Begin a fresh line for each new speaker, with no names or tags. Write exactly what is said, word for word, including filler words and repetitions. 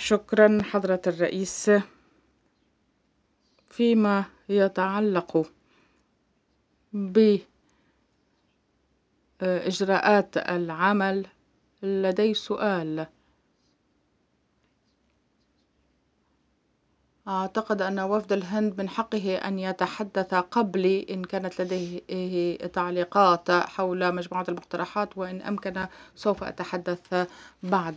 شكرا حضرة الرئيس. فيما يتعلق بإجراءات العمل لدي سؤال. أعتقد أن وفد الهند من حقه أن يتحدث قبلي إن كانت لديه تعليقات حول مجموعة المقترحات، وإن أمكن سوف أتحدث بعد.